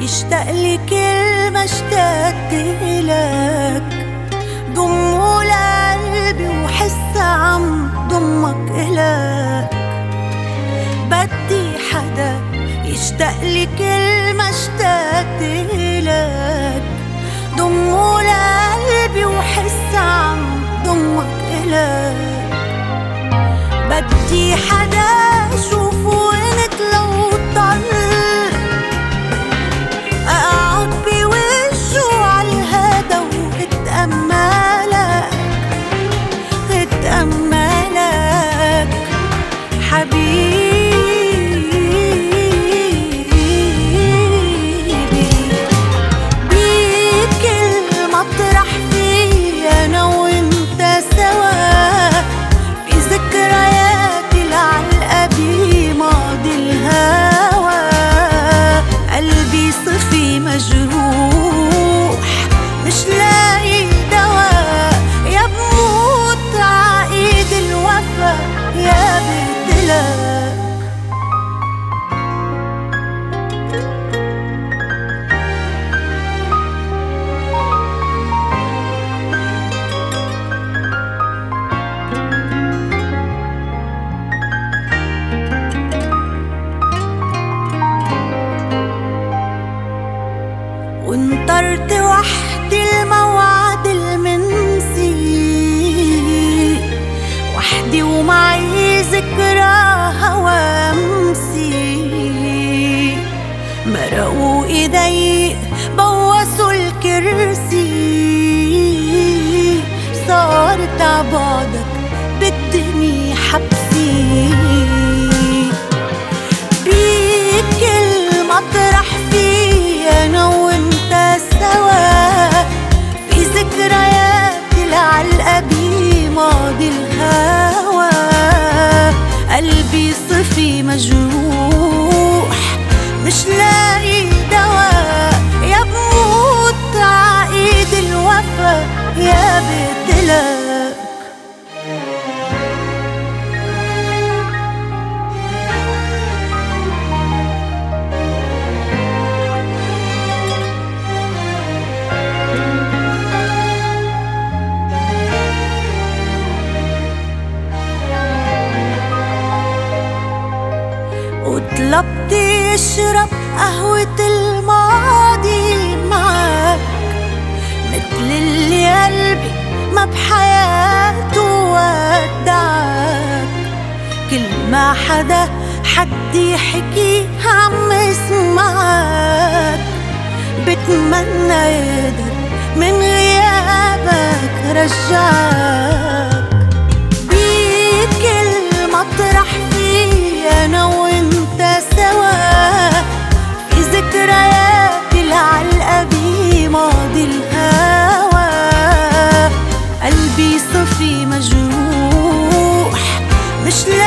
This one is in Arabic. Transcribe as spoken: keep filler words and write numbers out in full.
يشتاق لي كل ما اشتقت إلك. ضمه لقلبي وحس عم ضمك إلك. بدي حدا يشتاق لي كل ما اشتقت إلك. ضمه لقلبي وحس عم ضمك إلك. بدي حدا شوفه وانت لو طل اقعد بوجهه عالهدا واتأملك اتأملك حبيبي. بكل مطرح فيه انا وانت سوا في ذكرياتي العلقة بماضي الهوى. قلبي صفي مجروح مش لاقي دواء. يا بموت عايد الوفا يا بقتلك. وانطرت وحدي الموعد المنسي. وحدي ومعي ذكرى هوامسي. مرقوا ايدي بوسوا الكرسي. صارت عبعدك بالدنيا حبسي. بكل مطرح فيه انا وانت سوا في ذكرياتي العلقة بماضي الهوى. قلبي صفي مجروح مش لاقي دواء. يا بموت عايد الوفا يا بقتلك. وطلبت يشرب قهوة الماضي معك. مثل اللي قلبي ما بحياته ودعك. كل ما حدا حد يحكي عم اسمعك. بتمنى يقدر من غيابك رجعك. بكل مطرح فيه انا وانت سوا في ذكرياتي العلقة بماضي الهوى. قلبي صفي مجروح مش